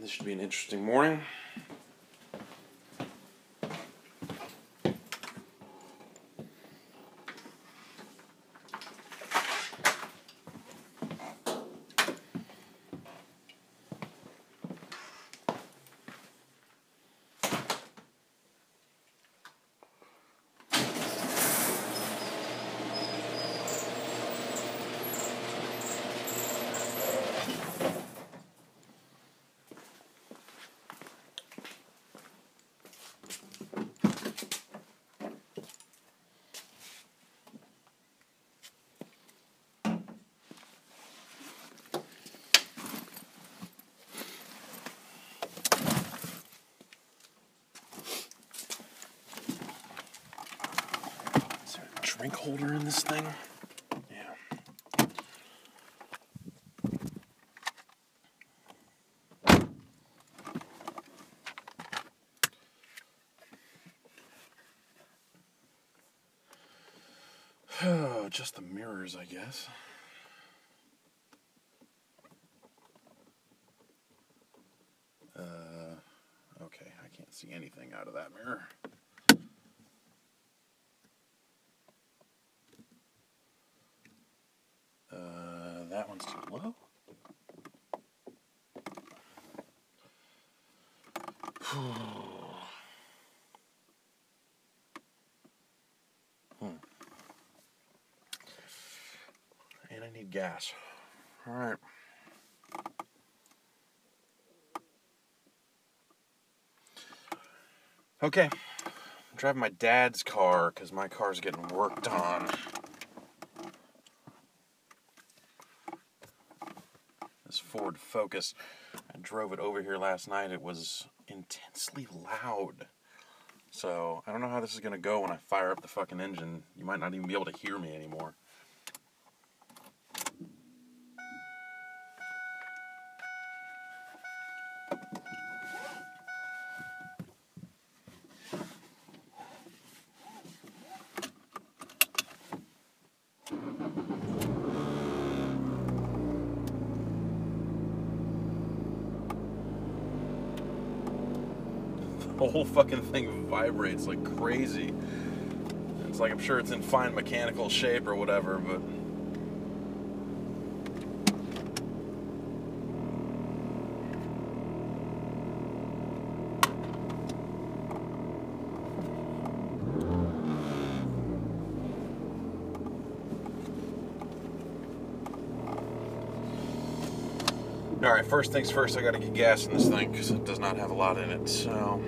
This should be an interesting morning. Drink holder in this thing? Yeah. Oh, just the mirrors, I guess. Okay, I can't see anything out of that mirror. That one's too low. And I need gas. All right. Okay. I'm driving my dad's car because my car's getting worked on. This Ford Focus. I drove it over here last night. It was intensely loud. So, I don't know how this is going to go when I fire up the fucking engine. You might not even be able to hear me anymore. The whole fucking thing vibrates like crazy. It's like, I'm sure it's in fine mechanical shape or whatever, but... Alright, first things first, I gotta get gas in this thing, because it does not have a lot in it, so...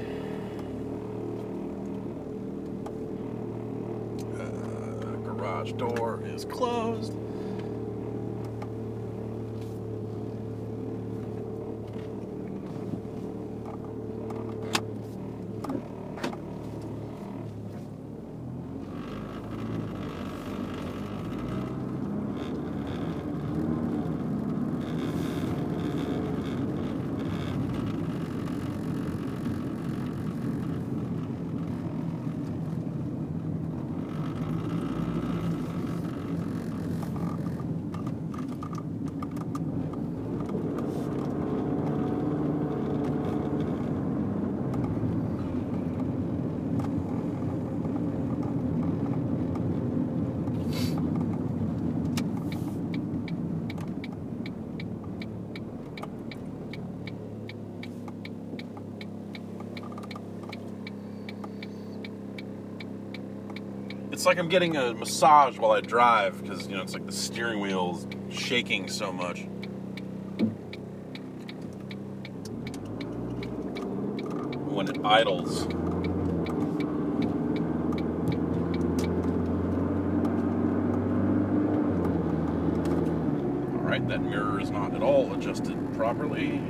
garage door is closed. It's like I'm getting a massage while I drive, because, you know, it's like the steering wheel's shaking so much. When it idles. Alright, that mirror is not at all adjusted properly.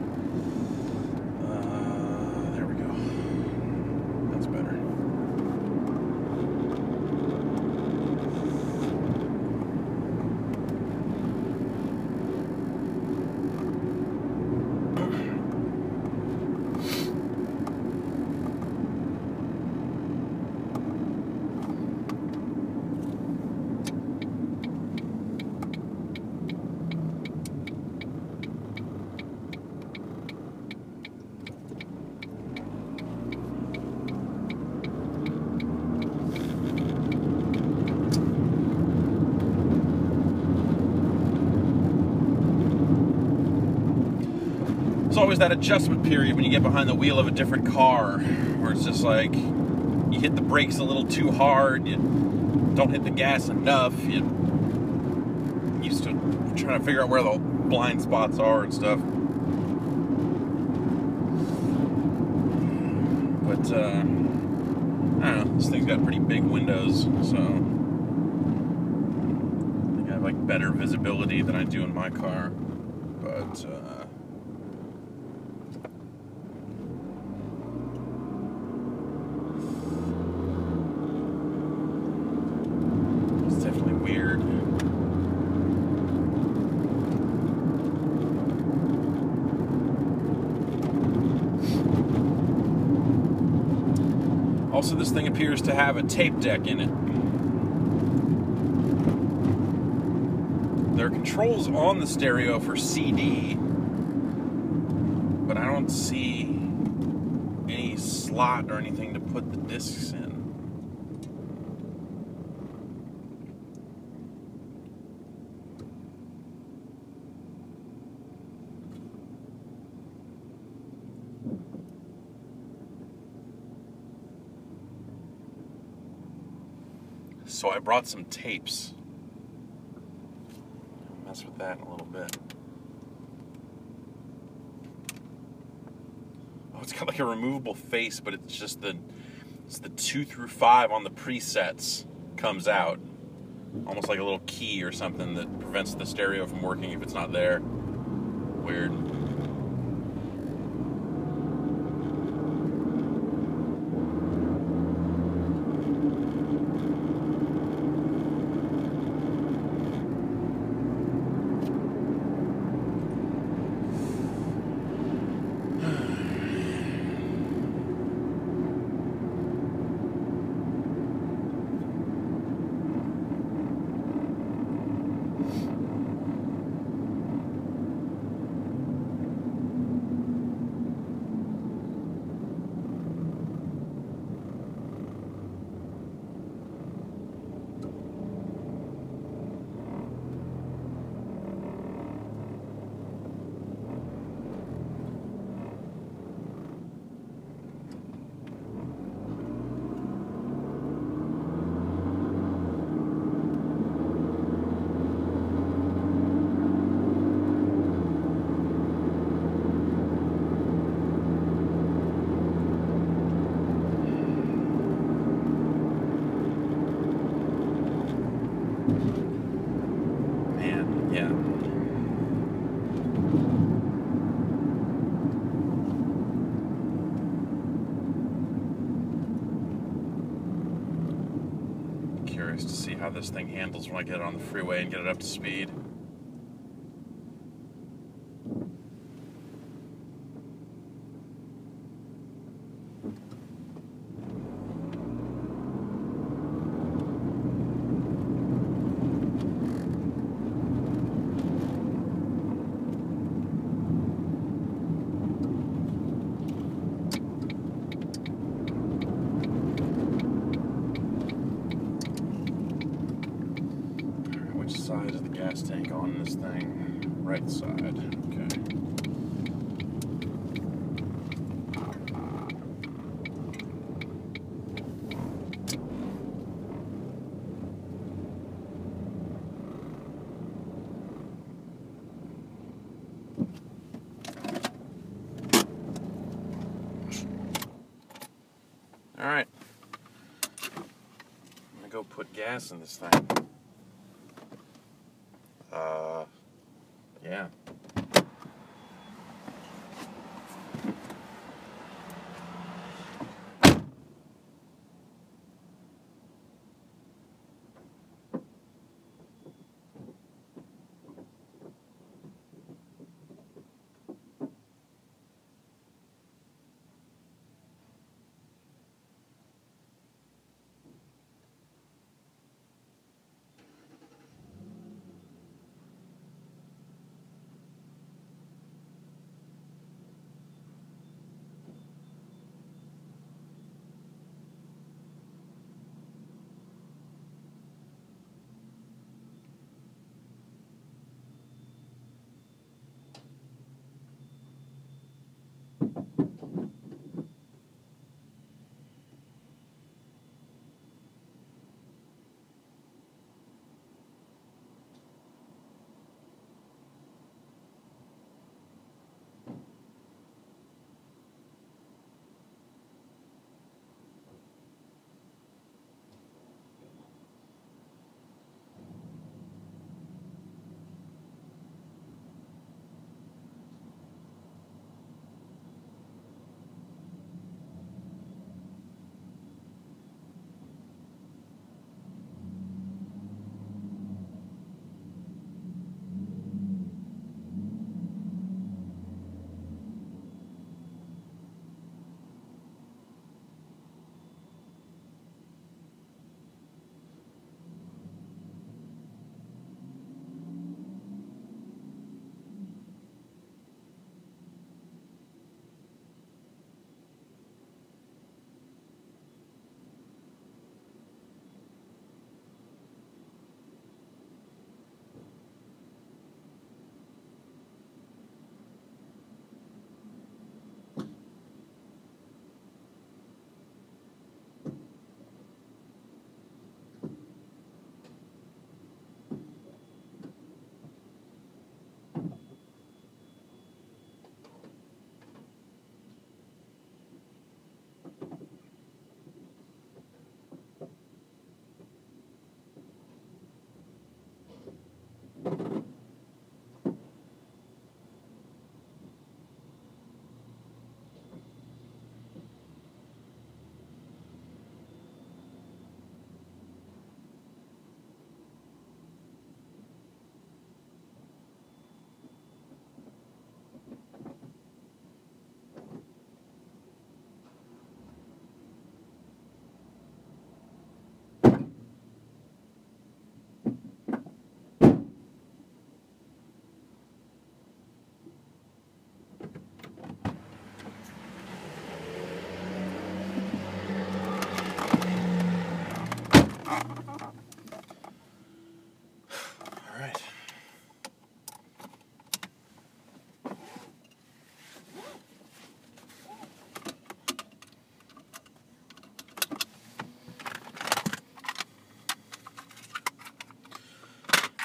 There we go. That's better. There's always that adjustment period when you get behind the wheel of a different car, where it's just like you hit the brakes a little too hard, you don't hit the gas enough, you used to trying to figure out where the blind spots are and stuff. But I don't know, this thing's got pretty big windows, so I think I have like better visibility than I do in my car. But it's definitely weird. Also, this thing appears to have a tape deck in it. There are controls on the stereo for CD, but I don't see any slot or anything to put the discs in. So I brought some tapes. I'll mess with that in a little bit. Oh, it's got like a removable face, but it's just the 2 through 5 on the presets comes out. Almost like a little key or something that prevents the stereo from working if it's not there. Weird. Man, yeah. Curious to see how this thing handles when I get it on the freeway and get it up to speed. Which side is the gas tank on this thing? Right side. Okay. All right. I'm gonna go put gas in this thing. Yeah.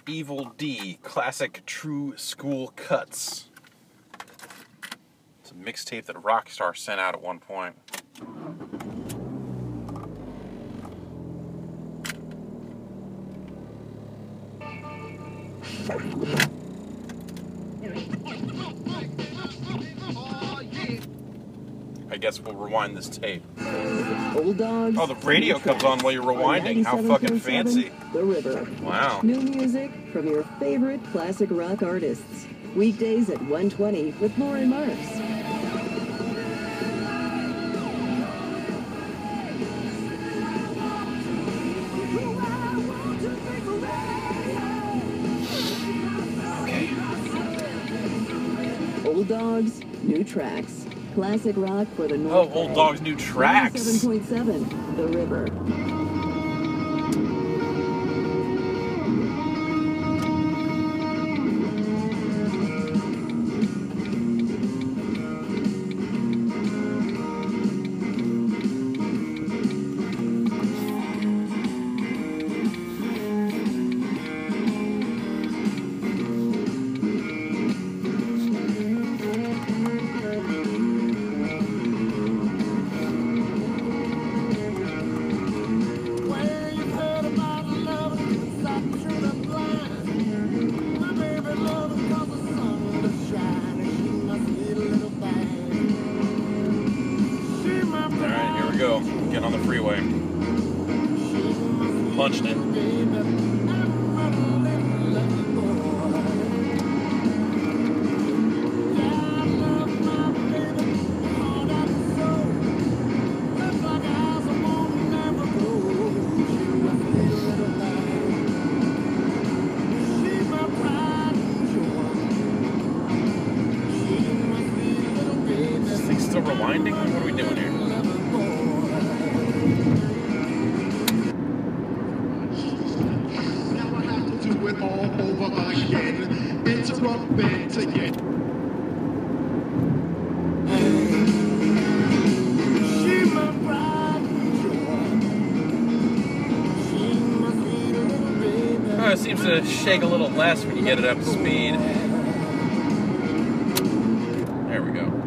Evil D, classic true school cuts. It's a mixtape that Rockstar sent out at one point. I guess we'll rewind this tape. Old Dogs. Oh, the radio comes on while you're rewinding. How fucking fancy. The River. Wow. New music from your favorite classic rock artists. Weekdays at 1:20 with Lauren Marks. Okay. Old Dogs, new tracks. Classic rock for the North. Oh, Old Dogs, new tracks. 7.7, The River. Go. Getting on the freeway. Punched it. Is this thing still rewinding? What are we doing here? All over again, interrupt bed to get. It seems to shake a little less when you get it up to speed. There we go.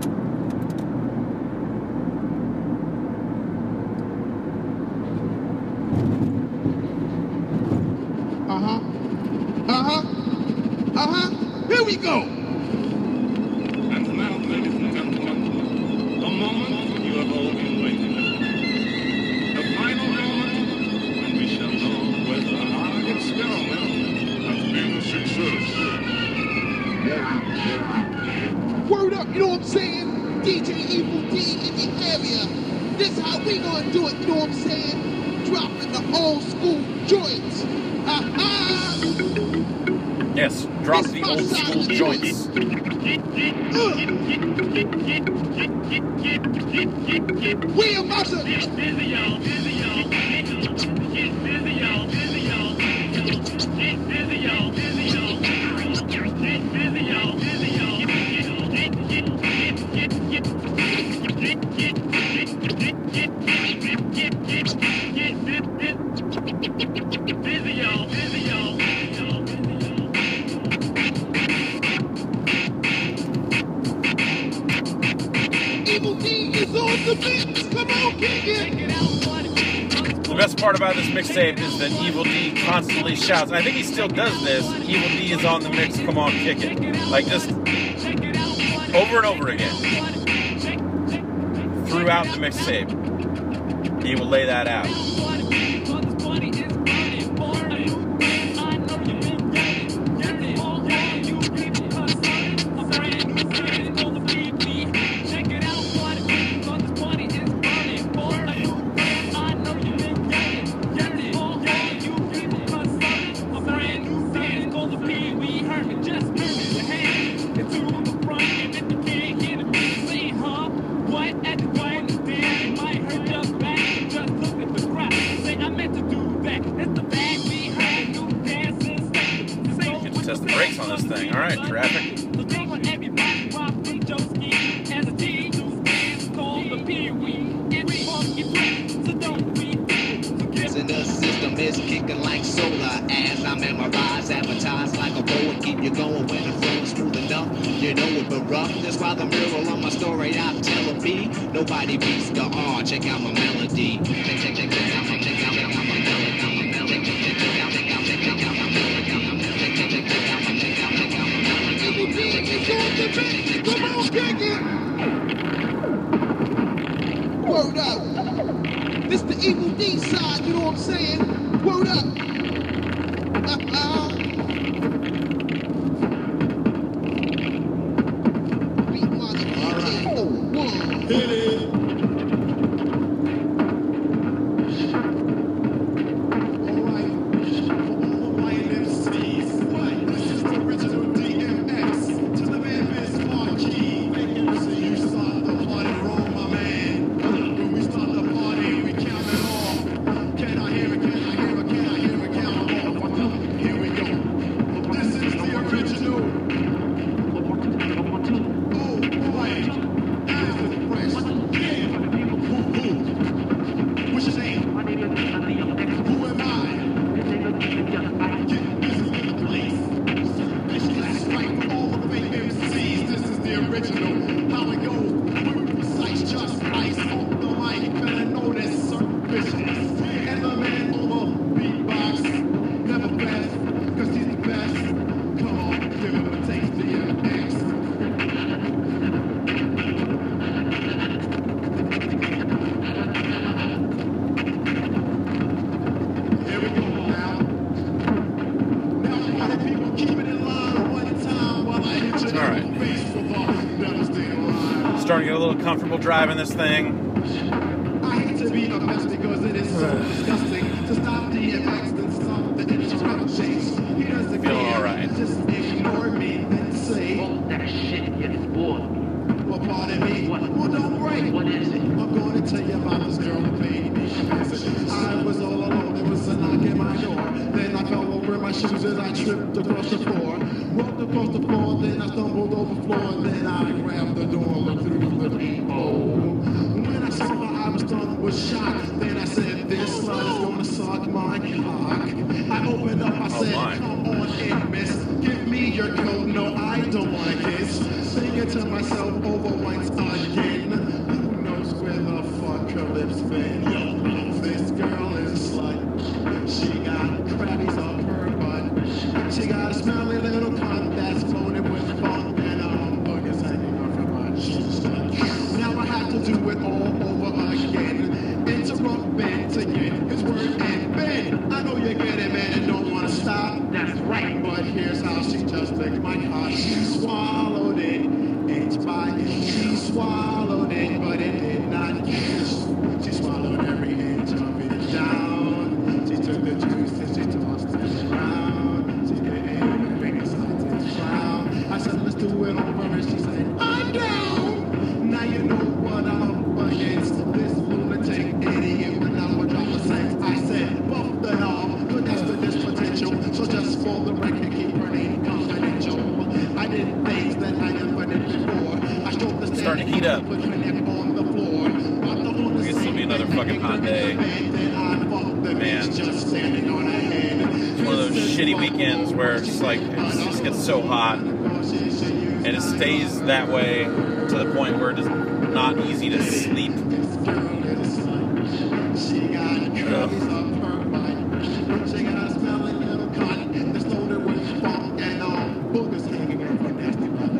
Here we go. And now, ladies and gentlemen, the moment you have all been waiting for. The final moment when we shall know whether our experiment has been a success. Word up, you know what I'm saying? DJ Evil D in the area. This how we gonna do it, you know what I'm saying? Dropping the old school joints. Yes, drop the old school joints. We about to. Evil D is on the mix. Come on, kick it. The best part about this mixtape is that Evil D constantly shouts, and I think he still does this, Evil D is on the mix, come on, kick it. Like, just over and over again. Throughout the mixtape, he will lay that out. Test the brakes on this thing. All right, traffic. The system is kicking like solar as I memorize, advertise. hypnotized like a boa, keep you going when the flow's smooth enough. You know it but rough, that's why the mural on my story I'm telling me. Nobody beats the R, check out my melody. Check out my melody. Come on, kick it! Word up! This the Evil D side, you know what I'm saying? Word up! Beat my alright. Hit it! Starting to get a little comfortable driving this thing. I hate to be the best because it is so disgusting to stop DMX and stop the interruptions. He doesn't Feeling care. alright. Just ignore me and say, Hold that shit, it's bored. well, pardon me. What? Well, don't break. What is it? I'm going to tell you about this girl who made me visit. I was all alone. There was a knock at my door. Then I fell over my shoes as I tripped across the floor. Walked across the floor, then I stumbled over the floor. Then I grabbed the door, looked through the peephole. When I saw her, I was stunned with shock. Then I said, this slut is gonna suck my cock. I opened up, I said, come on in, miss. Give me your coat. No, I don't want to kiss. Singing to myself over once again. Who knows where the fuck her lips been? Yo, this girl is a slut. She got crabbies up her butt. She got a smelly little cunt that's floating with funk and boogers hanging off her butt. She's now I have to do it all over again. Interrupt Ben to get his word in. Ben, I know you get it, man, and don't want to stop. That's right. But here's how she just licked my cock. She swallowed it, inch by inch. She swallowed it, but it did not kiss. She swallowed every inch of it down. She took the juice and she tossed it around. She didn't make a slightest frown. I said, let's do it over, and she said, I'm down. Now you know what I'm up against. This lunatic idiot when I would drop a sex. I said, buff the knob, but that's the dispotential. So just for the record, keep her name confidential. I did things that I never did before. I stroked the Starting to heat up. put her neck on the floor. This will be another fucking hot day. Man. Just standing on her head. It's one of those shitty weekends where it's just like, it just gets so hot. And it stays that way to the point where it is not easy to sleep. She got curlies up her butt. She got a smelling little cunt that's loaded with funk and boogers hanging off her nasty butt.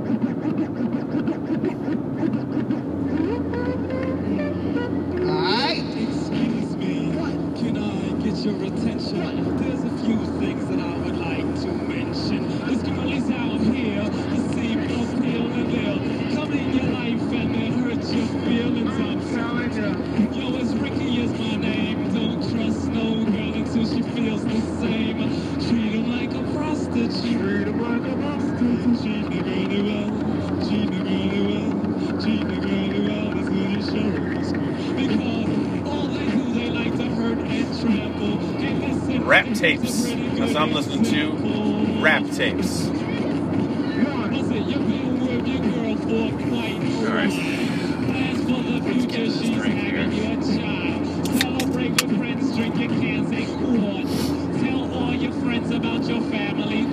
Alright. Excuse me, can I get your attention? There's a few things that I would like to mention. This girl is out here, the same old pill and they'll come in your life and they'll hurt your feelings. I'm telling you. Yo, it's Ricky is my name. Don't trust no girl until she feels the same. Treat her like a prostitute. Treat her like a prostitute. Treat the girl well. Treat the girl well. Treat the girl well. That's what it shows. Because all they do, they like to hurt and trample. Hey, listen, Rap tapes. That's what I'm listening to. Rap tapes. Listen, you've been with your girl for quite a while. Alright. Plans for the future, this she's drink having here. your child. Celebrate with friends, drink your cans and quart. Tell all your friends about your family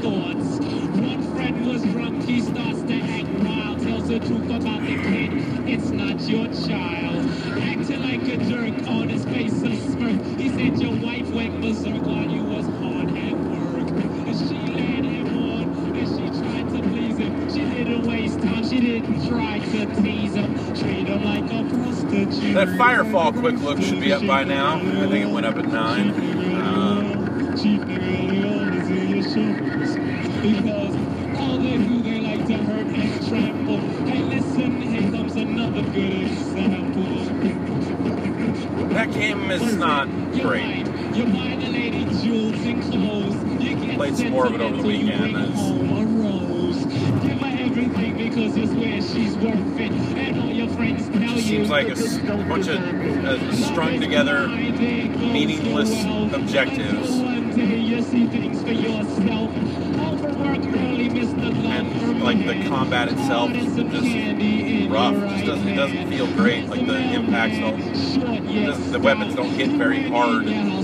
the truth about the kid. It's not your child. Acting like a jerk on his face a smirk. He said your wife went berserk while you was hard at work. And she led him on, and she tried to please him. She didn't waste time, she didn't try to tease him. Treat him like a prostitute. That Firefall quick look should be up by now. I think it went up at 9. Chief nigga, they always in your shoulders. Because all they do, they like to hurt and trample. Hey, listen, here comes another good example. That game is not great. You buy the lady jewels and clothes. You get Played some more of it over the weekend. Give her everything because it's where she's worth it. And all your friends tell you. Seems like a bunch of strung together, meaningless objectives. One day you see things for yourself. Overwork early, Mr. And like the combat itself is just rough. It doesn't feel great. Like the impacts don't, the weapons don't hit very hard.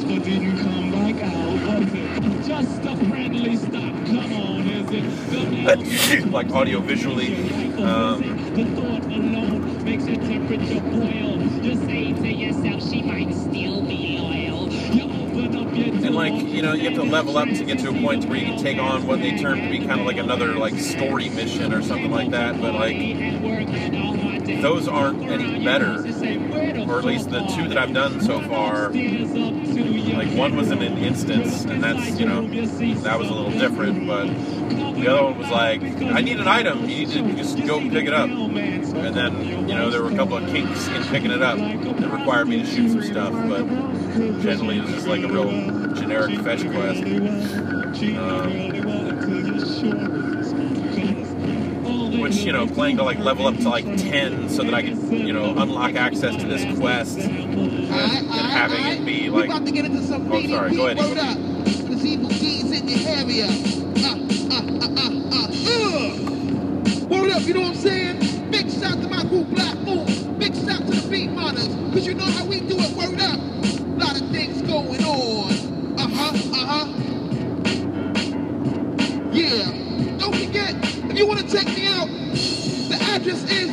Just a friendly stop. Come on, is it? Like audio visually. The thought alone makes your temperature boil. You say to yourself, she might still be loyal. You open up your door. And like, you know, you have to level up to get to a point where you can take on what they term to be kind of like another like story mission or something like that. But like, those aren't any better. Or at least the 2 that I've done so far. Like one was in an instance, and that's, you know, that was a little different, but the other one was like, I need an item, you need to just go pick it up. And then, you know, there were a couple of kinks in picking it up that required me to shoot some stuff, but generally it was just like a real generic fetch quest. Which, you know, playing to like level up to like 10 so that I could, you know, unlock access to this quest and having it be like, about to get into some oh sorry, go ahead. Word up. There's evil keys in your area. Word up, you know what I'm saying? Big shout to my group Black Moon. Big shout to the beat miners. Cause you know how we do it, word up. Lot of things going on. Yeah. Don't forget, if you want to check me out, the address is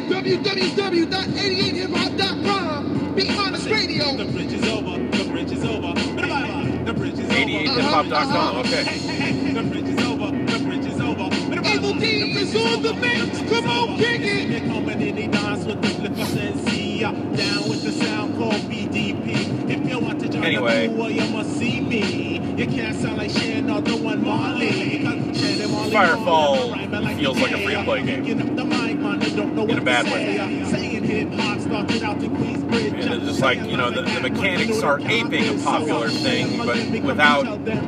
www.88hiphop.com. Beat Miners Radio. The bridge is over. The bridge is over. The bridge is over. 88hiphop.com, okay. The bridge is over. The bridge is over. Evil D is on the mix. Come on, kick it. They're coming in, they dance with the flippers and see ya. Down with the sound called BDP. If you want to join Anyway. the pool, you must see me. You can't sound like Shan or the one Marley. Firefall feels like a free-to-play game. In a bad way. And it's just like, you know, the mechanics are aping a popular thing, but without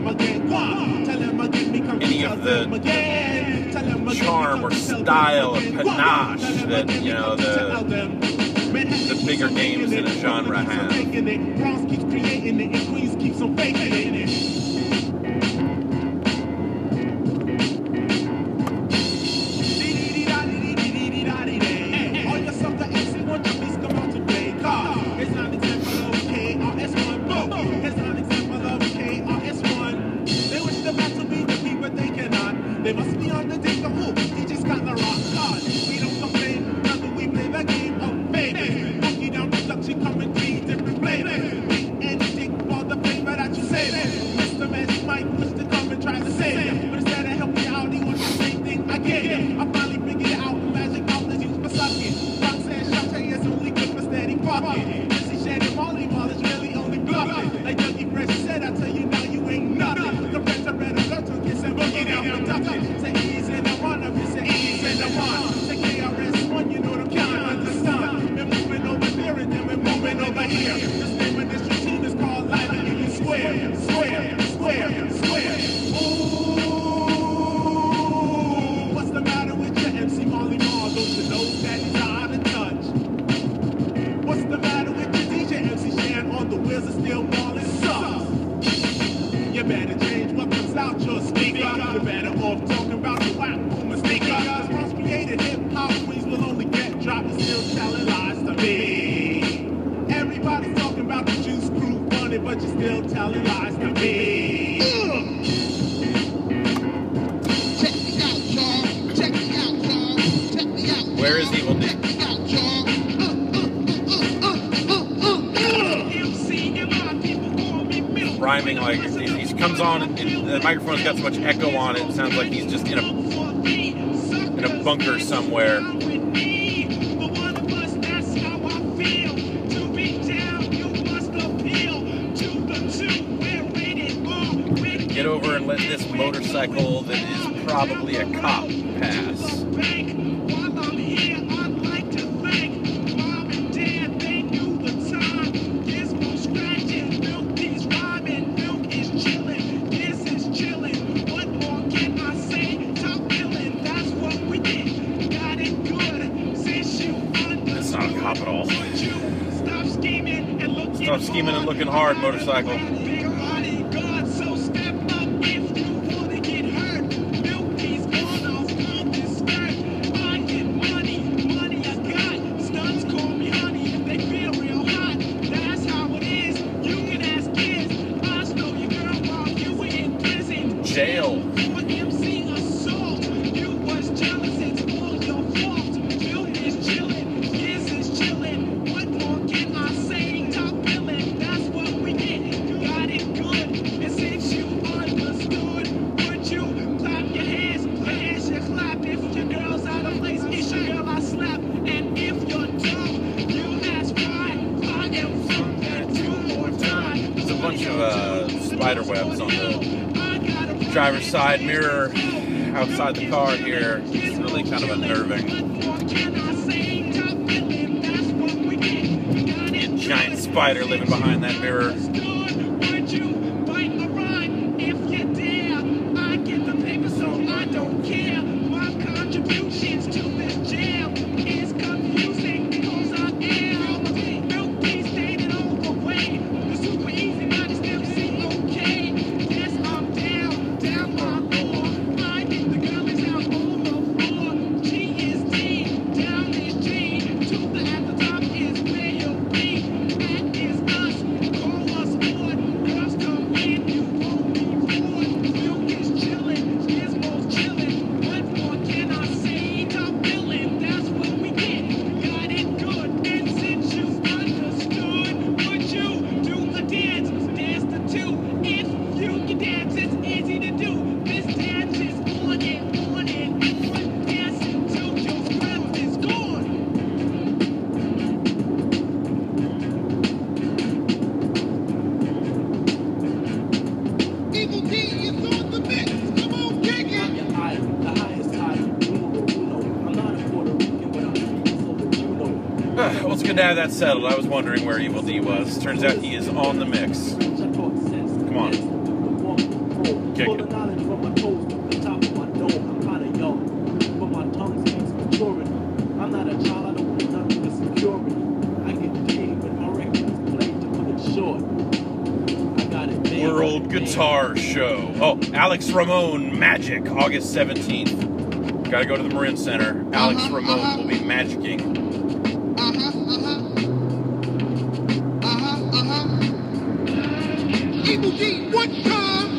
any of the charm or style or panache that, you know, the bigger games in a genre have. They must be on the dick of who? He just got the rock card. We don't complain, rather we play the game of baby. Monkey down production, come in 3 different flavors. Anything for the flavor that you say. Mr. Magic Mike push to come and try to save you. But instead of help you out, he wants the same thing again. I finally figured it out. Magic out is used for sucking. Roxanne Shante is only good for steady fucking. Missy Shannon Molly Ball is really only bluffing. Like Dougie Fresh said, I tell you now you ain't nothing. The friends are better go to kiss and boogie down production. Say ease in the one, if you say ease in the one. Say KRS-One, you know them can't understand. We're moving over there and then we're moving over here. This name of this routine is called life and you can square. Ooh, what's the matter with your MC Molly Mall? Don't you know that he's out of touch? What's the matter with your DJ MC Shan on the wheels of steel ball and sucks? You better change what comes out your speaker. You're better off talking about the whack boomer sneaker. Cause once created hip-hop queens will only get dropped and still telling lies to me. Everybody's talking about the Juice Crew funny, but you're still telling lies to me. Check me out, y'all. Check me out, y'all. Check me out. Where is Evil D? Rhyming like he comes on and the microphone's got so much echo on it. It sounds like he's just in a bunker somewhere. Get over and let this motorcycle that is probably a cop pass. That's not a cop at all. Stop scheming and looking hard, motorcycle. Jail. There's a bunch of spider webs on the driver's side mirror outside the car here. It's really kind of unnerving. A giant spider living behind that mirror. Well, it's good to have that settled. I was wondering where Evil D was. Turns out he is on the mix. Come on. Kick it. I'm not a child, I don't want nothing to secure me. I get paid when my records play to cut it short. I got it made. World Guitar Show. Oh, Alex Ramon Magic, August 17th. Gotta go to the Marin Center. Alex Ramon will be magicking. Evil D, what time?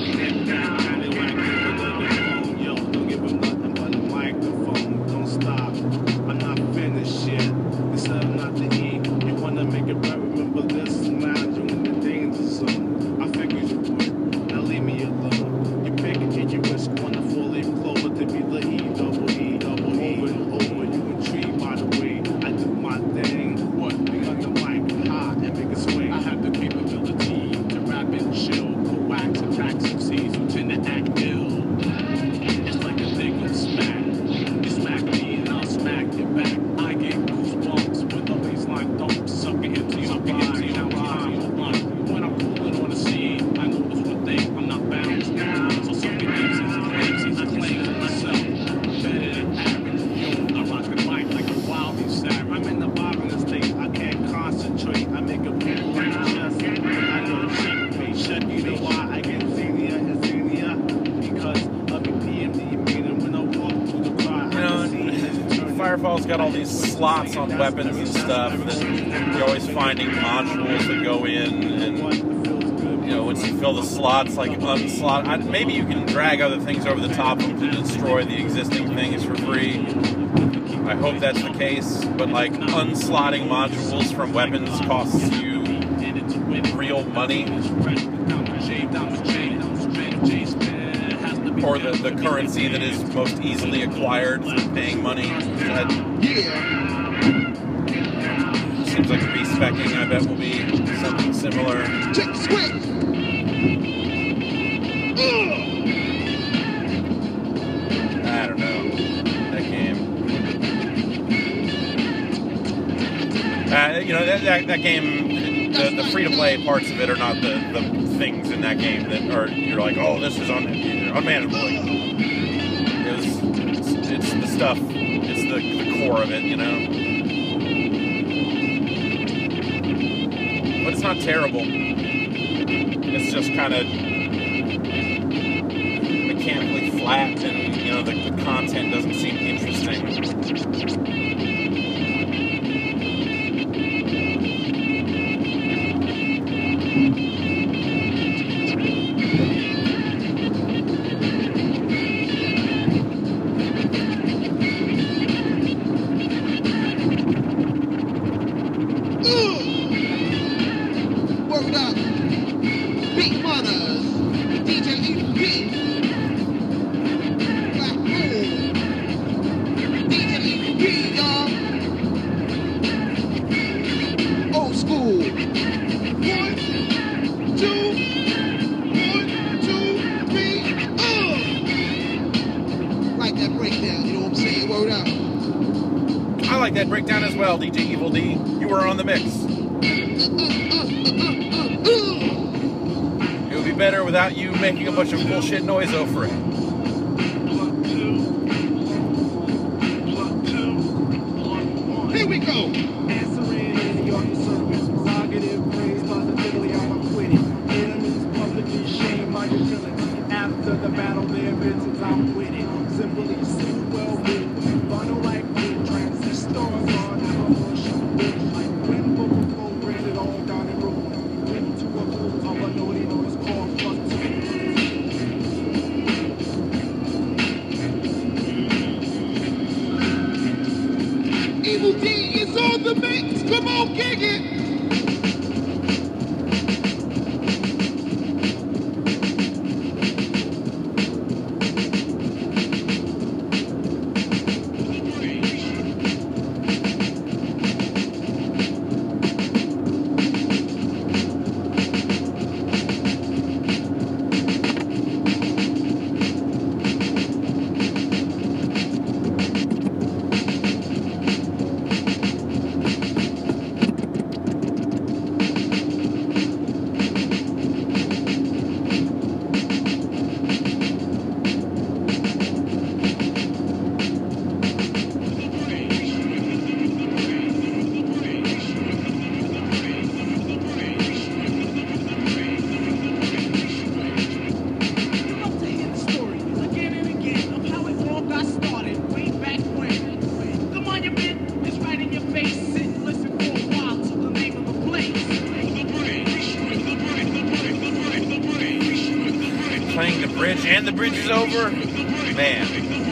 Yo, don't give him nothing but a microphone. Don't stop. I'm not finished yet. This is not the E. You wanna make it right? Remember this? Now you're in the danger zone. I figured you would. Now leave me alone. You pick it, take your risk on the four-leaf clover to be the E, double E, double E. Over and over, you intrigued by the way I do my thing. What? We got the mic hot and make it swing. I have the capability to rap and chill, coax, attack, succeed, who tend to act ill. It's like a thing of smack. You smack me and I'll smack you back. I get goosebumps with the baseline dump, sucking empty on my mind. When I'm pulling on the scene, I know this one thing, I'm not bound down. So sucking empties, I claim for myself. Better than average, yo, I rock the mic like a wild savage. I'm in the bobbing state, I can't concentrate. I make a beat like a chest. I know checkmate, shut you know why I get Xenia and Xenia? Because of the PMD meeting when I walk through the crowd. You know, Firefall's got all these slots on weapons and stuff. You're always finding modules that go in, and you know, once you fill the slots, like unslot, maybe you can drag other things over the top of them to destroy the existing things for free. I hope that's the case, but like unslotting modules from weapons costs you real money, or the currency that is most easily acquired through paying money. That seems like respecking, I bet, will be something similar. Check the switch. I don't know. That game. You know, that game, the free-to-play parts of it are not the things in that game that are, you're like, oh, this is unmanageable. Like, it's the stuff, it's the core of it, you know? But it's not terrible. It's just kind of mechanically flat, and, you know, the content doesn't seem interesting. Word up. Big Mothers. DJ Evil D. Black Hole. DJ Evil D, y'all. Old school. 1, 2, 1, 2, 3. Like that breakdown, you know what I'm saying? Word up. I like that breakdown as well, DJ Evil D. You were on the mix. It would be better without you making a bunch of bullshit noise over it. Here we go. Answering in your service, prerogative, praise positively, I'm acquitted. Enemies publicly shame my utility. After the battle, their vengeance, I'm with it. Simply see well moved, funnel like wood, transistors on, have a bush, like wind, bubble flow, ran it all down the road. Went to a pool of a naughty noise called fuck to Evil D is on the mix. Come on, kick it. Playing the bridge and the bridge is over? Man.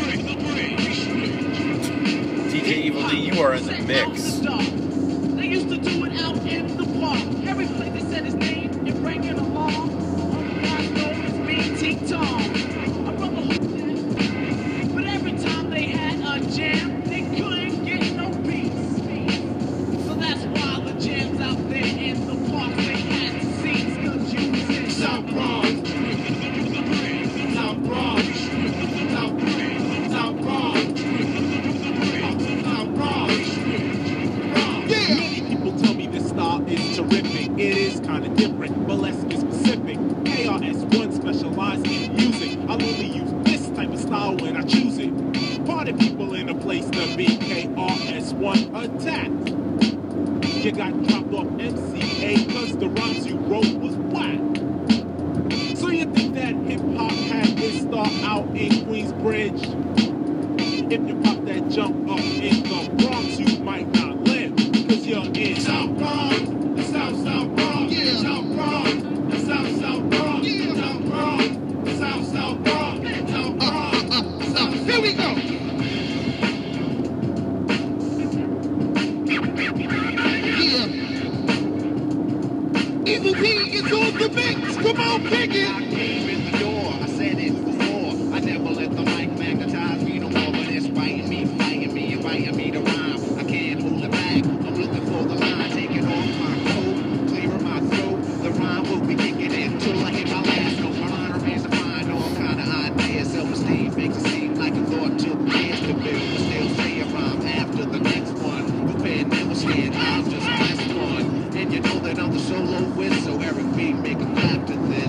DJ Evil D, you are in the mix. They used to do it out in the park. Every place they said his name and bring it along. All you guys know is me, T-Tom. I run the whole thing. But every time they had a jam, they couldn't get no peace. So that's why the jams out there in the park, they had seats. Cause you was in South Bronx. South Bronx. South Bronx. South Bronx. South Bronx. Many people tell me this style is terrific. It is kind of different, but let's be specific. KRS-One specialized in music. I'll only use this type of style when I choose it. Party people in a place to be. KRS-One attack. You got dropped off MCA cause the rhymes you wrote was whack. So you think that hip-hop had its start out in Queensbridge? If you pop that jump up in the Bronx, you might not live, cause you're in South Bronx, the South Bronx, Yeah. South Bronx, the South Come on, pick it. I came in the door, I said it before. I never let the mic magnetize me no more, but it's fighting me, inviting me to rhyme. I can't hold it back. I'm looking for the line, taking off my coat, clearing my throat. The rhyme will be kicking in till I hit my last note. My line remains to find all kind of ideas. Self-esteem makes it seem like a thought took years to build. But still say a rhyme after the next one. Prepared, never scared, I'll just press one. And you know that I'm the solo win, so Eric B, make a clap to this.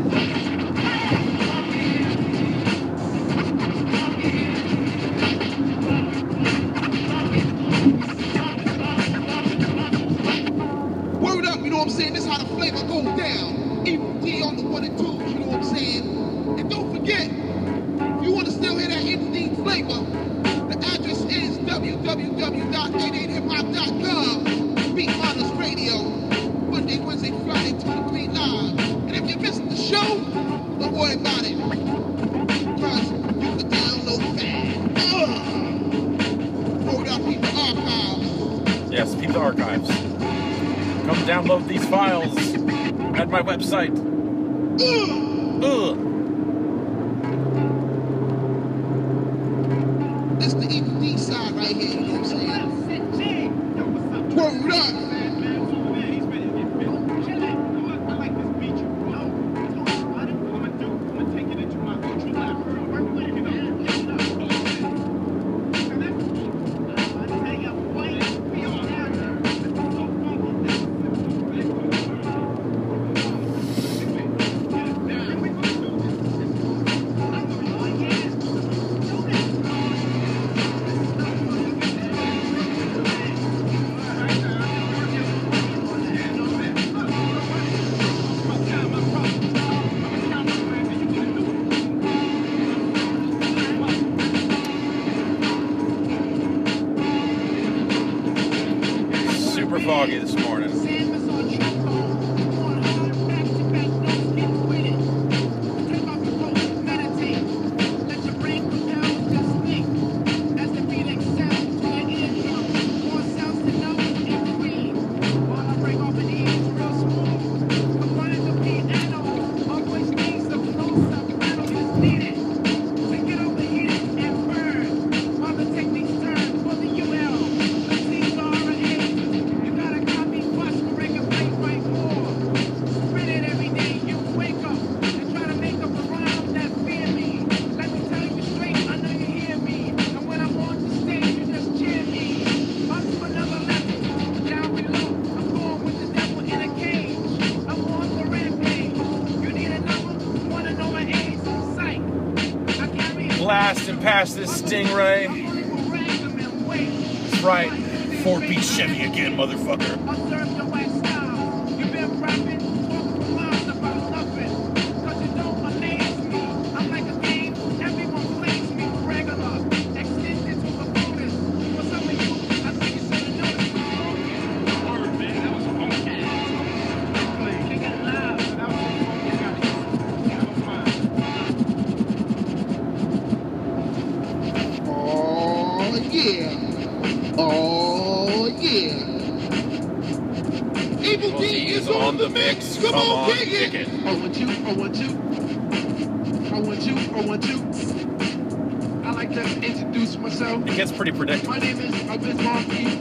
Word up, you know what I'm saying? This is how the flavor goes down. Evil D on the 1 and 2, you know what I'm saying? And don't forget, if you want to still hear that instinct flavor, the address is www.88hiphop.com. Beat Honors Radio, Monday, Wednesday, Friday, 2 to 3 live. And if you missed the show, don't worry about it. Because you can download that. Word up, people archives. Yes, keep the archives. Come download these files at my website. This the Evil D side right here, you know what I'm saying? Word up. Super foggy this morning. Blast and pass this Stingray. That's right. 4-piece Chevy again, motherfucker. Oh yeah. Oh yeah. Evil D is on the mix. Come on, kick it. I want you. I like to introduce myself. It gets pretty predictable. My name is Abyss Marquis.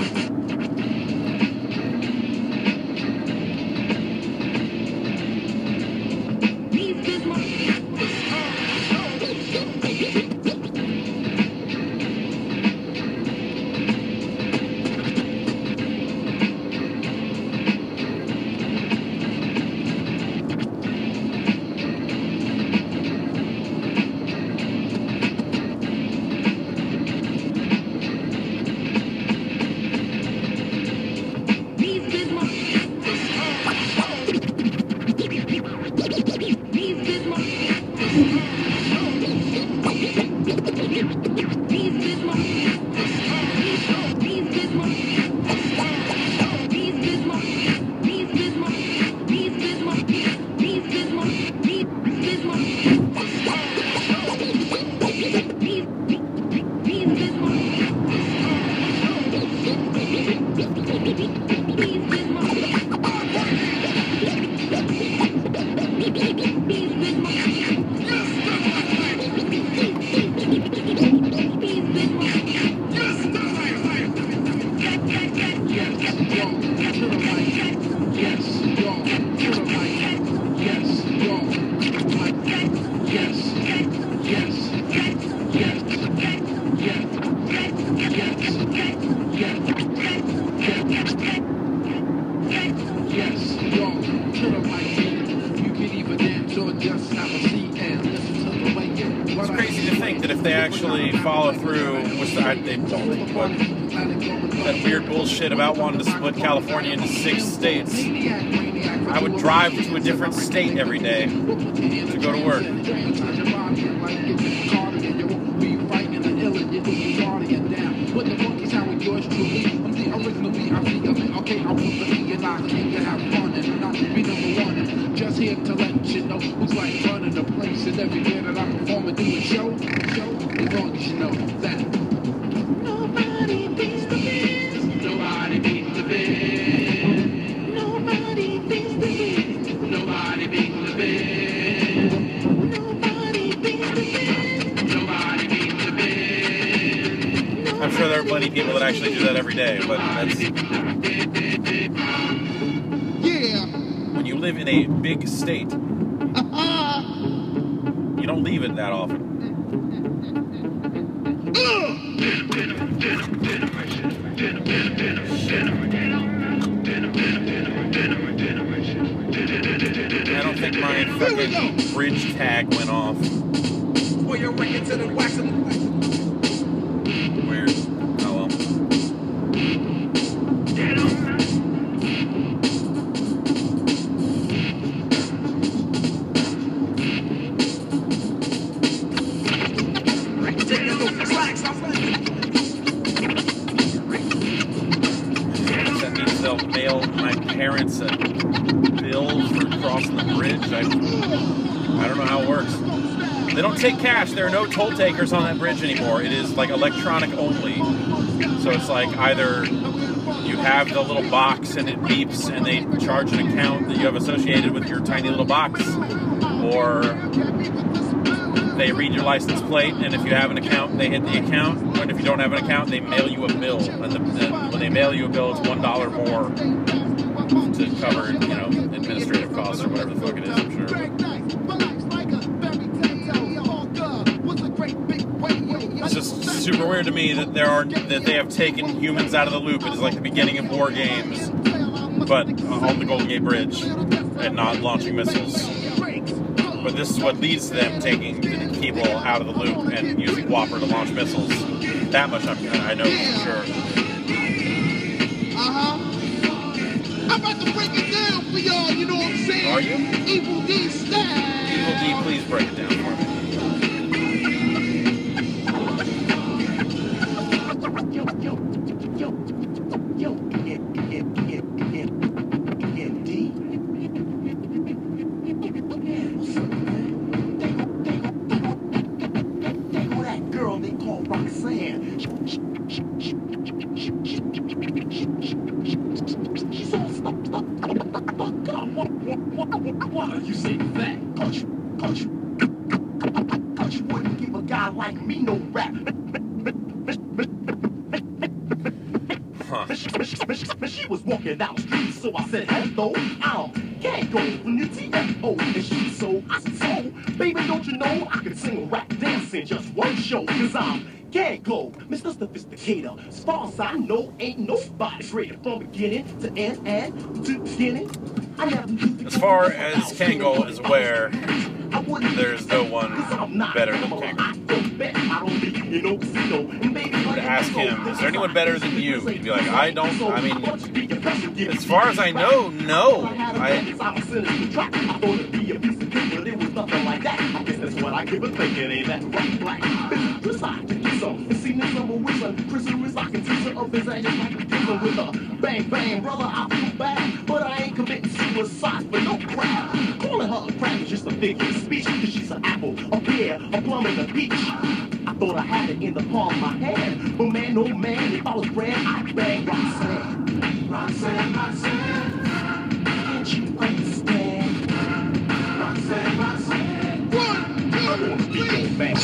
follow through with that weird bullshit about wanting to split California into 6 states, I would drive to a different state every day to go to work. Just here to let you know who's like running the place, and every year that I perform and do a show, as long as you know that nobody beats the biz. Nobody beats the biz. Nobody beats the biz. Nobody beats the biz. Nobody beats the biz. Nobody beats the biz. I'm sure there are plenty of people that actually do that every day, but that's... Yeah. When you live in a big state, you don't leave it that often. I don't think my fucking bridge tag went off. Weird. Oh well. That means they'll mail my parents a bill for crossing the bridge. I don't know how it works. They don't take cash. There are no toll takers on that bridge anymore. It is like electronic only. So it's like either you have the little box and it beeps and they charge an account that you have associated with your tiny little box, or they read your license plate, and if you have an account, they hit the account, and if you don't have an account, they mail you a bill. And when they mail you a bill, it's $1 more to cover, administrative costs or whatever the fuck it is, I'm sure. It's just super weird to me that they have taken humans out of the loop. It is like the beginning of war games, but on the Golden Gate Bridge, and not launching missiles. But this is what leads to them taking people out of the loop and using Whopper to launch missiles. That much I know for sure. I'm about to break it down for y'all, you know what I'm saying? Are you? Evil D style. Evil D, please break it down for me. You say that, cause you wouldn't give a guy like me no rap. She was walking down the street, so I said, hello, can't go from the TFO. And she so, I said, so, baby, don't you know I can sing, rap, dance in just one show, cause can't go, Mr. Sophisticator. As far as I know, ain't nobody greater from beginning to end and to beginning. As far as Kangol is aware, there's no one better than Kangol. To ask him, is there anyone better than you? He'd be like, as far as I know, no. Bang, bang, brother, I feel bad, but I ain't committing suicide for no crap. Calling her a crap is just a figure of speech, cause she's an apple, a pear, a plum, and a peach. I thought I had it in the palm of my hand, but man, oh man, if I was brand, I'd bang Roxanne. Roxanne, Roxanne, can't you understand? Roxanne, Roxanne, 1, 2, 3,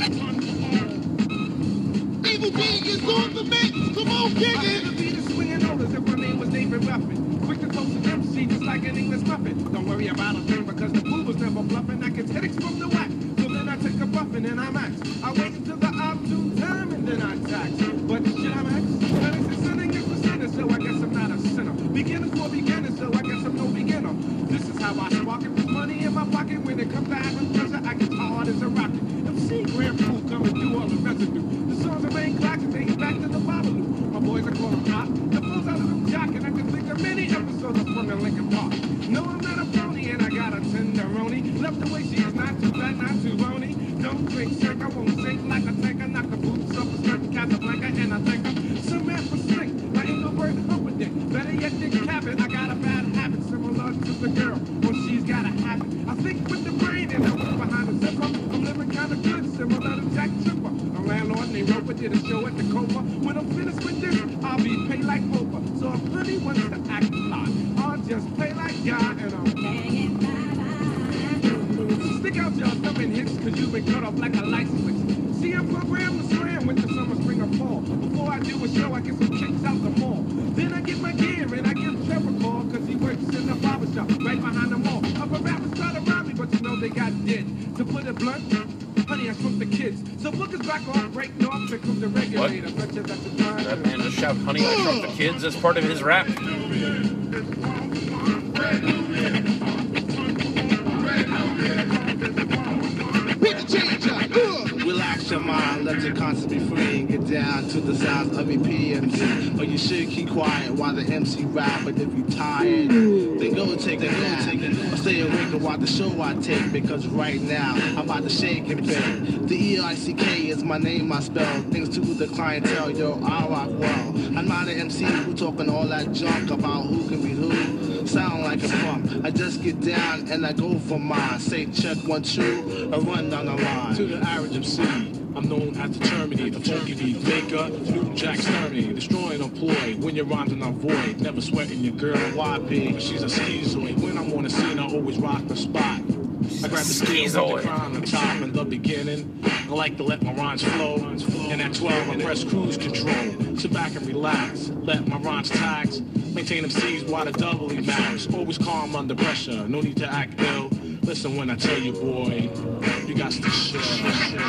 Evil King is on the mix, come on, kick it! If my name was David Ruffin, quick to toast an MC just like an English muffin. Don't worry about a turn because the fool was never bluffing. I get headaches from the whack, so then I take a buffin' and I max. I wait until the opportune time and then I tax. But shit, I'm X. Headaches is sinning is for sinners, so I guess I'm not a sinner. Beginners for beginners, so I guess I'm no beginner. This is how I spark it with money in my pocket. When it comes to having pressure, I get hard as a rocket. MC Grand Pool coming through all the residue. boys, I call them hot. The fools out of them jock, and I can think of many episodes of Fun in Lincoln Park. No, I'm not a phony, and I got a tenderoni. Left the way she is not too fat, not too bony. Don't drink, shake, I won't sink like a tanker. Knock the boots off a certain Casablanca, and I think I'm some man for sink. Like Engelbert Humperdinck. Better yet, Dick Cabot. I got a bad habit similar to the girl when she's got a habit. I think with the brain and I work behind the zipper. I'm living kind of good, similar to Jack Tripper. A landlord named Roper did a show at the Cobra. When I'm finished with this, I'll be paid like Oprah. So if honey wants to act fly, I'll just play like God and I'm stick out your thumb and hits, cause you've been cut off like a light switch. See, I'm programmed to slam winter, summer, spring, or fall. Before I do a show, I get some kicks out the mall. Then I get my gear and I give Trevor a call, cause he works in the barbershop right behind the mall. Other rappers try to rob me, but you know they got dead. To put it blunt, honey, I smoke the kids. So book is back off, breaking off, here comes the regulator. Bet you that's the time. That man just shout, honey, I shrunk the kids as part of his rap. Relax your mind, let your conscience be free and get down to the sounds of EPMC. Or you should keep quiet while the MC rap, but if you tired, then go take a nap. Or stay awake and watch the show I take, because right now I'm about to shake and bake. The E-I-C-K is my name, I spell. Thanks to the clientele, yo, I rock well. I'm not an MC who talking all that junk about who can be who. Sound like a pump. I just get down and I go for mine. Say check 1, 2, and run down the line. To the average MC, I'm known as the Terminator, the funky beat maker, New Jack Sterney, destroying employ. When your rhymes are not void, never sweating your girl YP, but she's a schizoid. When I'm on the scene, I always rock the spot. I grab the steel with the crown on top in the beginning. I like to let my rhymes flow. And at 12, I press cruise control. Sit back and relax. Let my rhymes tax. Maintain them C's while the doubly matters. Always calm under pressure. No need to act ill. Listen when I tell you, boy, you got to shit.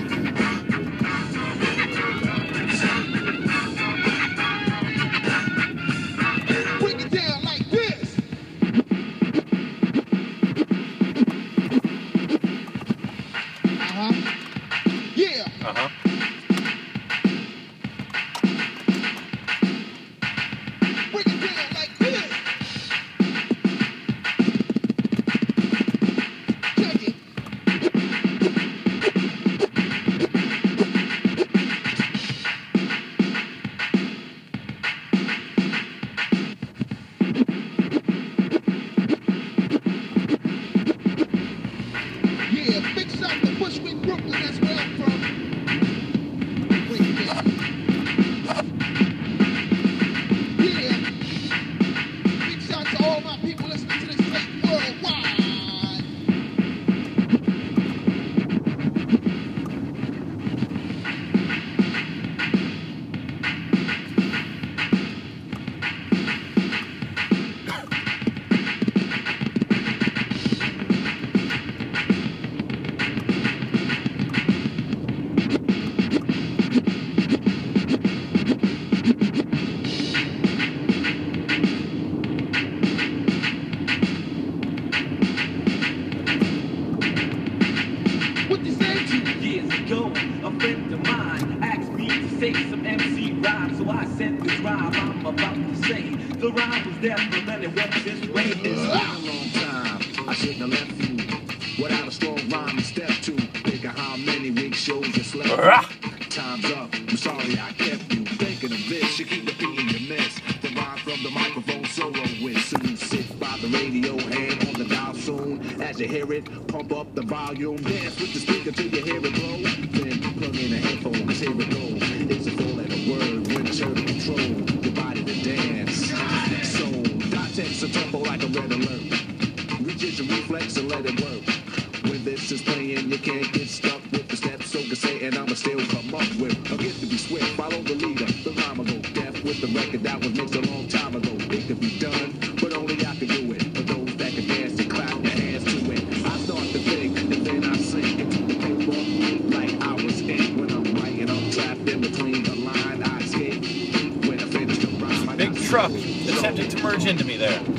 Pump up the volume, dance with the speaker till you hear it blow. Then plug in a headphone, cause here it goes. It's a four-letter word when it's heard to control your body to dance. So, dot text a tempo like a red alert. Reach your reflex and let it work. When this is playing, you can't get stuck with the steps. So can say, and I'ma still come up with. I get to be swift, follow the leader. The rhyme will go deaf with the record that was mixed a long time ago. It could be done, but only I can do it. For those that can dance and clap their hands to it. I start to think, and then I sing into the paper like I was in. When I'm writing, I'm trapped in between the line. I escape when I finish the rhyme. Big truck attempted to merge into me there.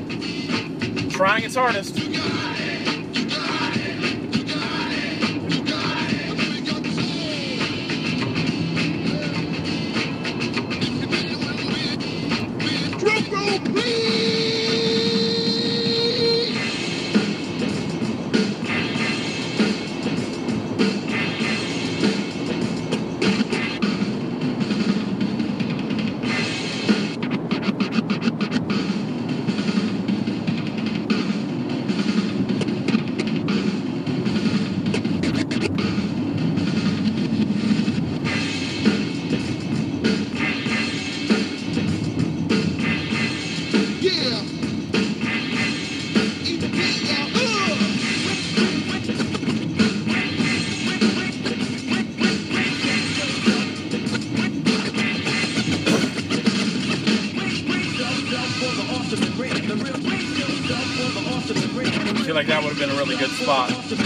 Trying its hardest. like that would have been a really good spot.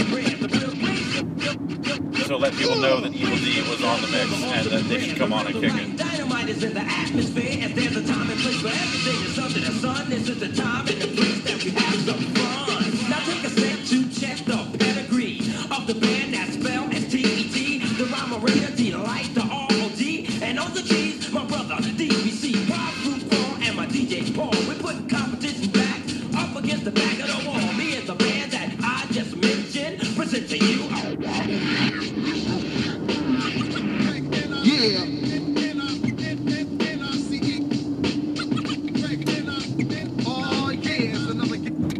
So let people know that Evil D was on the mix and that they should come on and kick it. Dynamite is in the atmosphere, and there's a time and place for everything. It's under the sun. This is the time and the place that we have some fun. Now take a step to check the pedigree of the band that's spelled as T-E-T. The rhyme originality, the light, the R-O-D, and on the G's, my brother DBC, Pop, Fruit, Paul, and my DJ Paul. We're putting competition back up against the back of the wall. Me and the band that I just mentioned present to you. Yeah. Oh yeah, it's another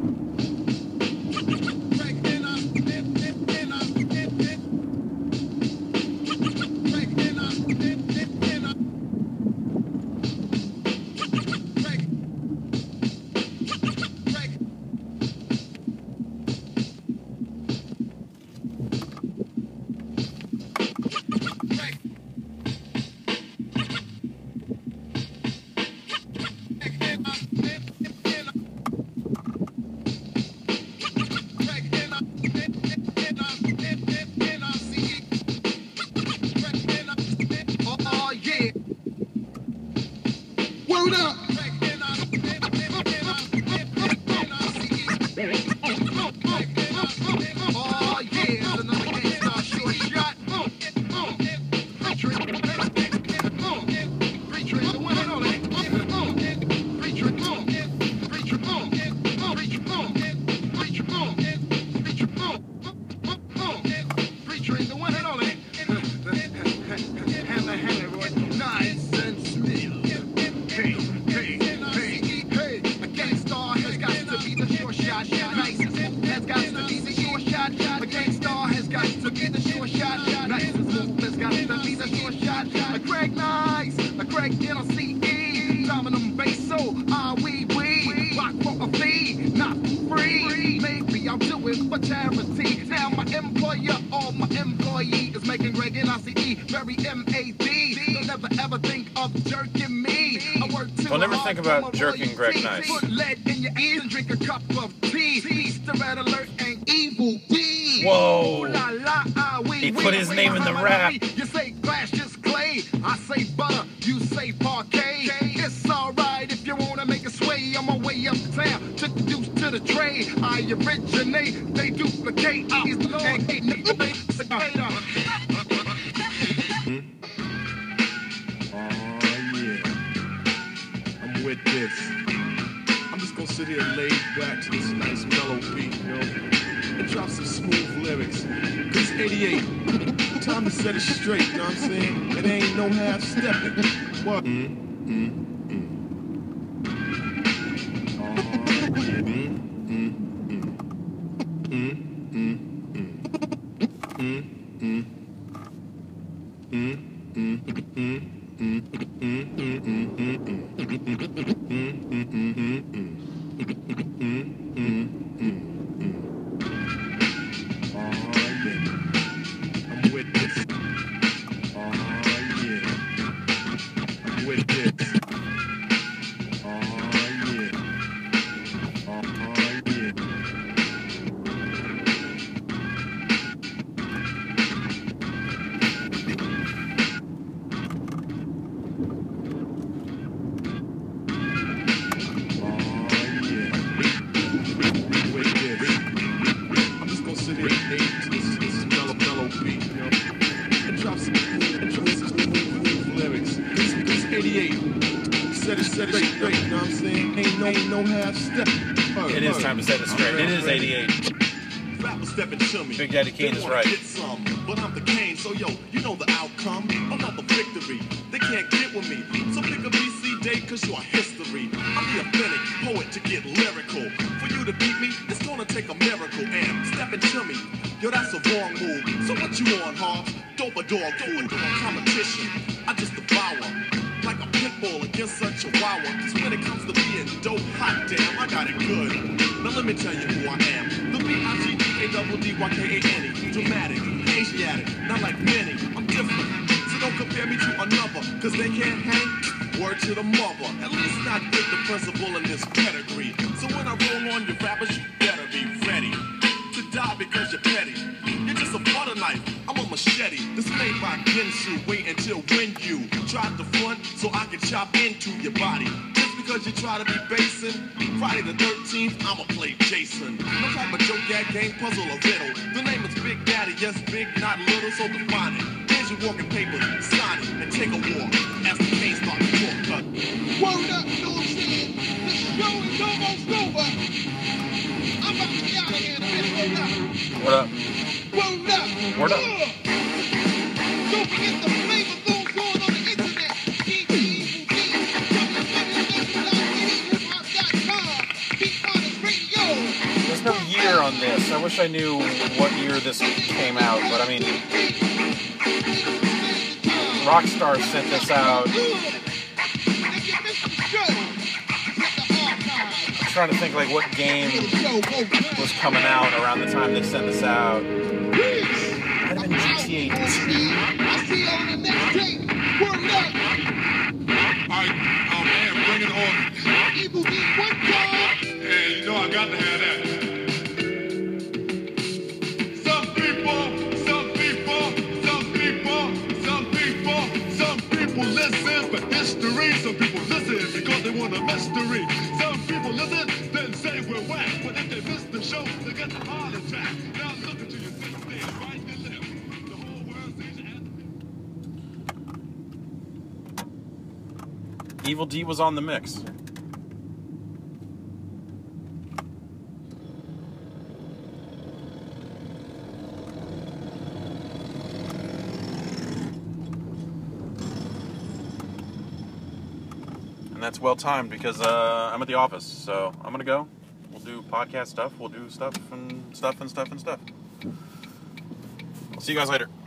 Don't ever think about jerking Greg Nice. Put lead in your ears and drink a cup of tea. Easter red alert and Evil D. Whoa. La, la, He put his name in the rap. You say glass, just clay. I say butter, you say parquet. It's alright if you wanna make a sway. On my way uptown, took the deuce to the trade. I originate, they duplicate. With this, I'm just gonna sit here laid back to this nice mellow beat, you know, and drop some smooth lyrics. Cause 88, time to set it straight, you know what I'm saying? It ain't no half stepping. What? It is time to set it straight. It is 88. Big Daddy Kane is right. But I'm the Kane, so yo, you know the outcome. Another victory. They can't get with me. So pick a BC date, cause you're history. I'm the authentic poet to get lyrical. For you to beat me, it's gonna take a miracle. And step into me. Yo, that's a wrong move. So what you on, Hobbs? Dope a dog food. Competition, I just devour. Like a pit bull against a chihuahua. Cause when it comes to being dope, hot damn, I got it good. Now let me tell you who I am. The B-I-G-D-A-D-D-Y-K-A-N-E. Dramatic, Asiatic, not like many. I'm different. So don't compare me to another. Cause they can't hang. Word to the mother, at least not fit the principle in this pedigree. So when I roll on your rappers, you better be ready to die because you're petty. You're just a butter knife, I'm a machete. This made by Ginsu, wait until when you try to front so I can chop into your body. Just because you try to be basing, Friday the 13th, I'ma play Jason. No type of joke, gag, game, puzzle, or riddle. The name is Big Daddy, yes, big, not little, so define it. Here's your walking paper, sign it, and take a walk as the pain starts to talk cut. Word up, you know what I'm saying? The show is almost over. I'm about to be out of here in a minute. Word up. What up? Word up. Word up. Don't forget the flavor zones going on the internet. There's no year on this. I wish I knew what year this came out, but I mean, Rockstar sent this out. I'm trying to think like what game was coming out around the time they sent this out. Might have been GTA 2. I see you on the next tape. Word up. Alright, oh man, bring it on. Evil Deep, one time. Yeah, you know I got to have that. Some people listen for history. Some people listen because they want a mystery. Some people listen, then say we're whack. But if they miss the show, they get the heart attack. Now look into your face, right and left. The whole world sees you. Evil D was on the mix. And that's well timed because I'm at the office, so I'm gonna go. We'll do podcast stuff. We'll do stuff and stuff and stuff and stuff. I'll see you guys later.